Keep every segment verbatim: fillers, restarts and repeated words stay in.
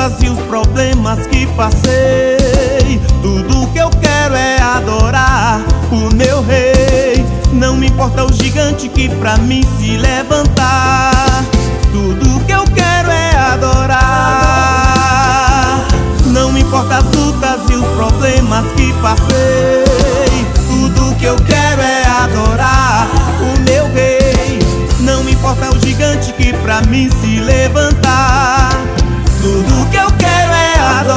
lutas e os problemas que passei, tudo que eu quero é adorar o meu rei. Não me importa o gigante que pra mim se levantar, tudo que eu quero é adorar. Não me importa as lutas e os problemas que passei, tudo que eu quero é adorar o meu rei. Não me importa o gigante que pra mim se levantar, tudo que eu quero é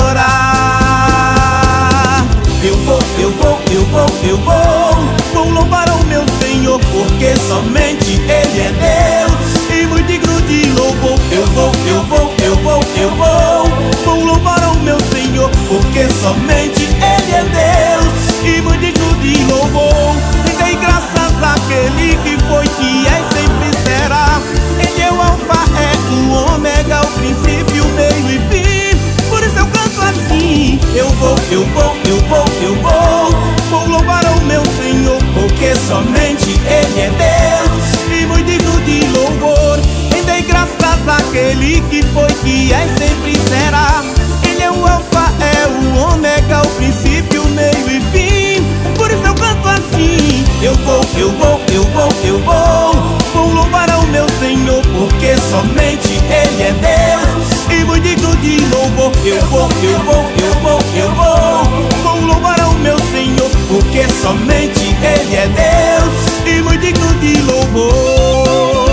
adorar. Eu vou, eu vou, eu vou, eu vou, vou louvar ao meu Senhor, porque somente Ele é Deus e muito digno de louvor. Eu vou, eu vou, eu vou, eu vou, vou louvar ao meu Senhor, porque somente Ele é Deus e muito digno de louvor. E dei graças àquele que foi, que é e sempre será. Ele é o alfa, é o ômega, o princípio, o meio e fim. Por isso eu canto assim. Eu vou, eu vou, eu vou, eu vou, vou louvar ao meu Senhor, porque somente Ele é Deus e muito digno de louvor. E dei graças àquele que foi, que é e sempre será. Ele é o alfa, é o ômega, o princípio, o meio e fim. Por isso eu canto assim. Eu vou, eu vou, eu vou, eu vou, vou louvar ao meu Senhor, porque somente Ele é Deus e muito digno de louvor. Eu vou, eu vou, eu vou, eu vou, vou louvar ao meu Senhor, porque somente Ele é Deus e muito digno de louvor.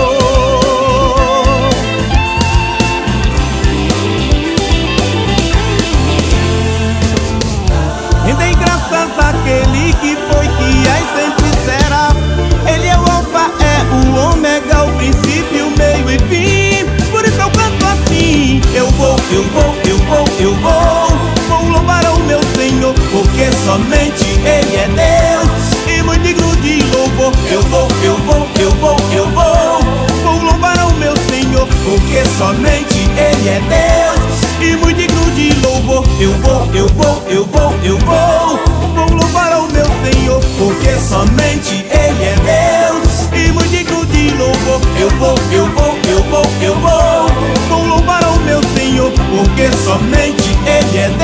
Rendei graças àquele que foi, que é e sempre será. Ele é o alfa, é o ômega, o princípio, o meio e fim. Por isso eu canto assim. Eu vou, eu vou, eu vou, eu vou, vou louvar ao meu Senhor, porque somente Ele é Deus e muito digno de louvor. Eu vou, eu vou, eu vou, eu vou, vou louvar ao meu Senhor, porque somente Ele é Deus e muito digno de louvor. Eu vou, eu vou, eu vou, eu vou, vou louvar ao meu Senhor, porque somente Ele é Deus e muito digno de louvor. Eu vou, eu vou, eu vou, eu vou, vou louvar ao meu Senhor, porque somente Ele é Deus